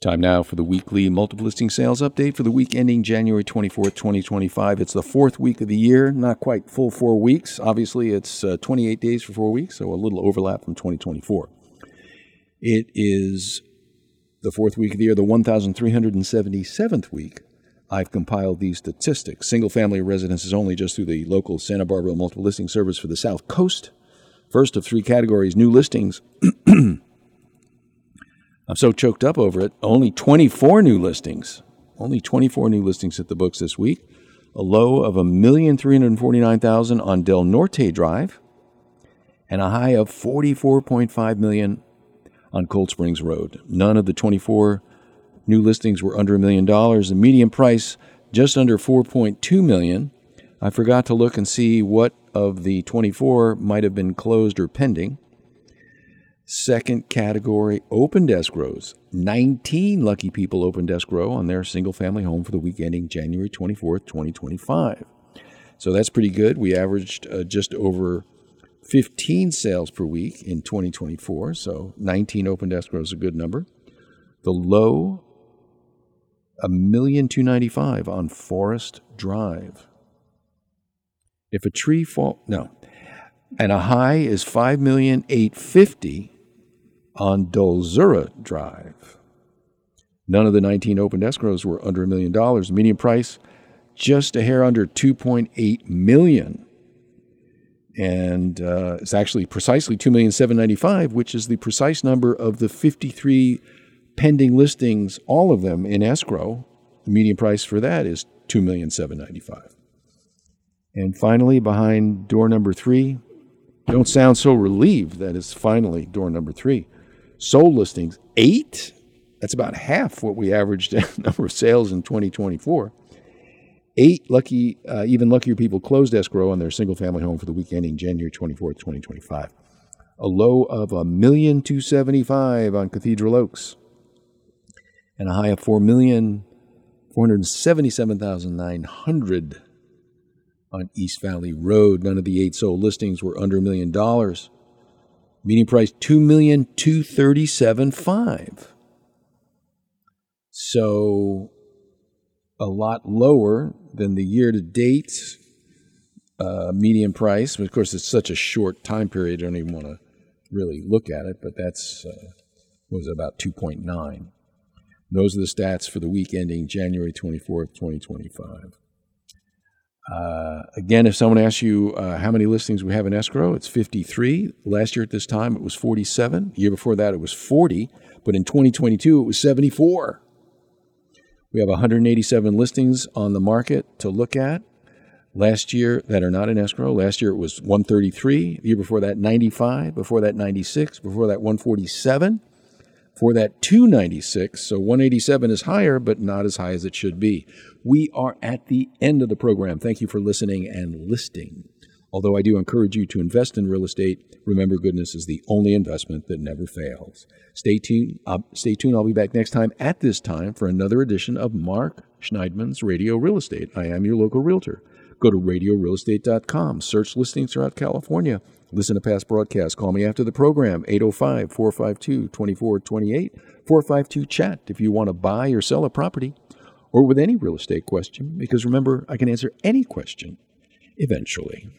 Time now for the weekly multiple listing sales update for the week ending January 24th, 2025. It's the fourth week of the year, not quite full 4 weeks. Obviously, it's 28 days for 4 weeks, so a little overlap from 2024. It is the fourth week of the year, the 1,377th week. I've compiled these statistics. Single-family residences only just through the local Santa Barbara multiple listing service for the South Coast. First of three categories, new listings. I'm so choked up over it. Only 24 new listings. Only 24 new listings hit the books this week. A low of $1,349,000 on Del Norte Drive, and a high of $44.5 million on Cold Springs Road. None of the 24 new listings were under $1 million. The median price just under $4.2 million. I forgot to look and see what of the 24 might have been closed or pending. Second category, opened escrows. 19 lucky people opened escrow on their single-family home for the week ending January 24th, 2025. So that's pretty good. We averaged just over 15 sales per week in 2024, so 19 opened escrow is a good number. The low, $1,295,000 on Forest Drive. If a tree and a high is $5,850,000 on Dolzura Drive. None of the 19 opened escrows were under $1 million. The median price, just a hair under $2.8 million. And it's actually precisely $2,795,000, which is the precise number of the 53 pending listings, all of them in escrow. The median price for that is $2,795,000. And finally, behind door number 3, don't sound so relieved that it's finally door number 3. Sold listings, 8. That's about half what we averaged number of sales in 2024. 8 lucky, even luckier people closed escrow on their single-family home for the week ending January 24th, 2025. A low of $1,275,000 on Cathedral Oaks, and a high of $4,477,900 on East Valley Road. None of the 8 sold listings were under $1 million. Median price, $2,237,500. So a lot lower than the year-to-date median price. Of course, it's such a short time period, I don't even want to really look at it, but that's was about 2.9. Those are the stats for the week ending January 24th, 2025. Again, if someone asks you how many listings we have in escrow, it's 53. Last year at this time, it was 47. The year before that, it was 40. But in 2022, it was 74. We have 187 listings on the market to look at. Last year, that are not in escrow. Last year, it was 133. The year before that, 95. Before that, 96. Before that, 147. For that, 296. So 187 is higher, but not as high as it should be. We are at the end of the program. Thank you for listening and listing. Although I do encourage you to invest in real estate, remember goodness is the only investment that never fails. Stay tuned. I'll be back next time at this time for another edition of Mark Schneidman's Radio Real Estate. I am your local realtor. Go to radiorealestate.com. Search listings throughout California. Listen to past broadcasts. Call me after the program, 805-452-2428, 452-CHAT if you want to buy or sell a property or with any real estate question, because remember, I can answer any question eventually.